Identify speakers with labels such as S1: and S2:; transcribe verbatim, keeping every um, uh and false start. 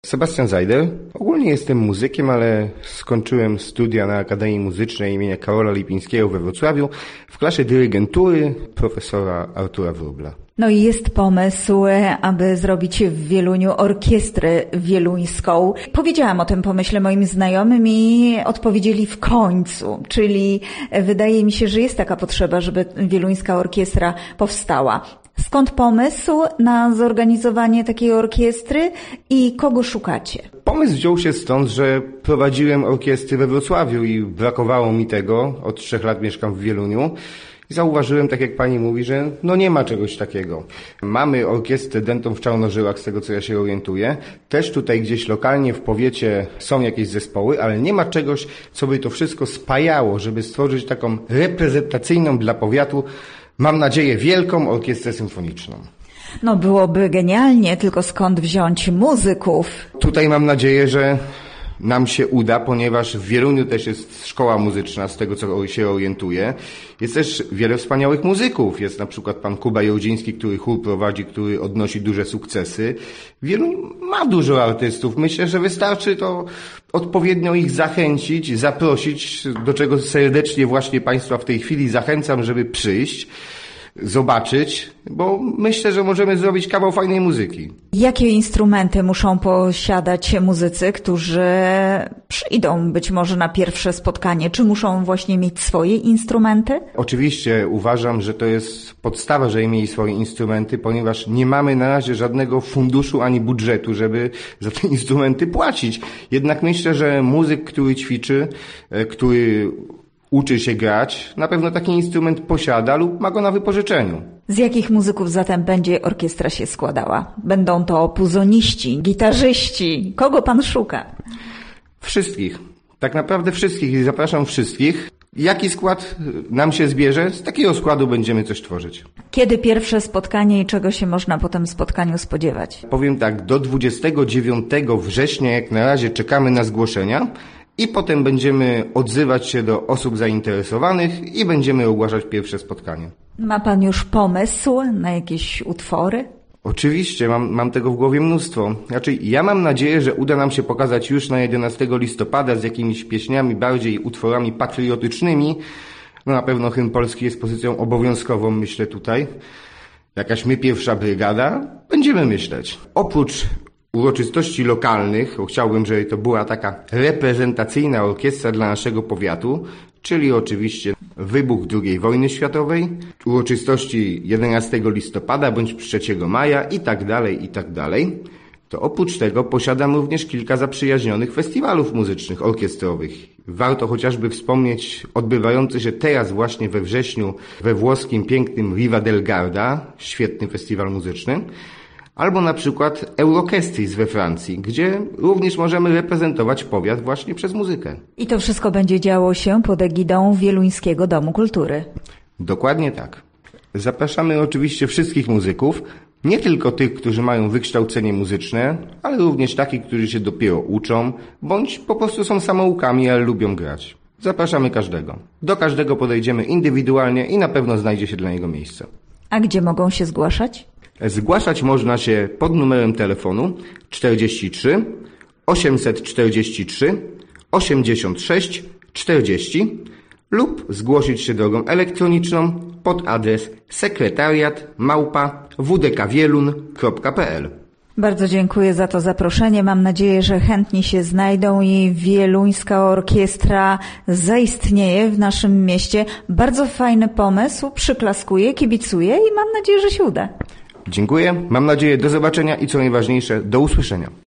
S1: Sebastian Zajder. Ogólnie jestem muzykiem, ale skończyłem studia na Akademii Muzycznej imienia Karola Lipińskiego we Wrocławiu w klasie dyrygentury profesora Artura Wróbla.
S2: No i jest pomysł, aby zrobić w Wieluniu orkiestrę wieluńską. Powiedziałam o tym pomyśle moim znajomym i odpowiedzieli w końcu, czyli wydaje mi się, że jest taka potrzeba, żeby wieluńska orkiestra powstała. Skąd pomysł na zorganizowanie takiej orkiestry i kogo szukacie?
S1: Pomysł wziął się stąd, że prowadziłem orkiestry we Wrocławiu i brakowało mi tego. Od trzech lat mieszkam w Wieluniu. I zauważyłem, tak jak pani mówi, że no nie ma czegoś takiego. Mamy orkiestrę dętą w Czarnożyłach, z tego co ja się orientuję. Też tutaj gdzieś lokalnie w powiecie są jakieś zespoły, ale nie ma czegoś, co by to wszystko spajało, żeby stworzyć taką reprezentacyjną dla powiatu, mam nadzieję, wielką orkiestrę symfoniczną.
S2: No byłoby genialnie, tylko skąd wziąć muzyków?
S1: Tutaj mam nadzieję, że nam się uda, ponieważ w Wieluniu też jest szkoła muzyczna, z tego co się orientuję. Jest też wiele wspaniałych muzyków. Jest na przykład pan Kuba Jołdziński, który chór prowadzi, który odnosi duże sukcesy. Wieluniu ma dużo artystów. Myślę, że wystarczy to odpowiednio ich zachęcić, zaprosić, do czego serdecznie właśnie państwa w tej chwili zachęcam, żeby przyjść, zobaczyć, bo myślę, że możemy zrobić kawał fajnej muzyki.
S2: Jakie instrumenty muszą posiadać muzycy, którzy przyjdą być może na pierwsze spotkanie? Czy muszą właśnie mieć swoje instrumenty?
S1: Oczywiście uważam, że to jest podstawa, żeby mieli swoje instrumenty, ponieważ nie mamy na razie żadnego funduszu ani budżetu, żeby za te instrumenty płacić. Jednak myślę, że muzyk, który ćwiczy, który uczy się grać, na pewno taki instrument posiada lub ma go na wypożyczeniu.
S2: Z jakich muzyków zatem będzie orkiestra się składała? Będą to puzoniści, gitarzyści. Kogo pan szuka?
S1: Wszystkich. Tak naprawdę wszystkich i zapraszam wszystkich. Jaki skład nam się zbierze? Z takiego składu będziemy coś tworzyć.
S2: Kiedy pierwsze spotkanie i czego się można po tym spotkaniu spodziewać?
S1: Powiem tak, do dwudziestego dziewiątego września jak na razie czekamy na zgłoszenia. I potem będziemy odzywać się do osób zainteresowanych i będziemy ogłaszać pierwsze spotkanie.
S2: Ma pan już pomysł na jakieś utwory?
S1: Oczywiście, mam, mam tego w głowie mnóstwo. Znaczy, ja mam nadzieję, że uda nam się pokazać już na jedenastego listopada z jakimiś pieśniami, bardziej utworami patriotycznymi. No na pewno hymn polski jest pozycją obowiązkową, myślę tutaj. Jakaś My Pierwsza Brygada. Będziemy myśleć. Oprócz uroczystości lokalnych, bo chciałbym, żeby to była taka reprezentacyjna orkiestra dla naszego powiatu, czyli oczywiście wybuch drugiej wojny światowej, uroczystości jedenastego listopada bądź trzeciego maja i tak dalej, i tak dalej. To oprócz tego posiadam również kilka zaprzyjaźnionych festiwalów muzycznych, orkiestrowych. Warto chociażby wspomnieć odbywający się teraz właśnie we wrześniu we włoskim pięknym Riva del Garda, świetny festiwal muzyczny, albo na przykład Eurokestris we Francji, gdzie również możemy reprezentować powiat właśnie przez muzykę.
S2: I to wszystko będzie działo się pod egidą Wieluńskiego Domu Kultury.
S1: Dokładnie tak. Zapraszamy oczywiście wszystkich muzyków, nie tylko tych, którzy mają wykształcenie muzyczne, ale również takich, którzy się dopiero uczą, bądź po prostu są samoukami, ale lubią grać. Zapraszamy każdego. Do każdego podejdziemy indywidualnie i na pewno znajdzie się dla niego miejsce.
S2: A gdzie mogą się zgłaszać?
S1: Zgłaszać można się pod numerem telefonu czterdzieści trzy osiemset czterdzieści trzy osiemdziesiąt sześć czterdzieści lub zgłosić się drogą elektroniczną pod adres sekretariat małpa w d k wielun kropka p l.
S2: Bardzo dziękuję za to zaproszenie. Mam nadzieję, że chętni się znajdą i wieluńska orkiestra zaistnieje w naszym mieście. Bardzo fajny pomysł, przyklaskuję, kibicuję i mam nadzieję, że się uda.
S1: Dziękuję, mam nadzieję do zobaczenia i co najważniejsze, do usłyszenia.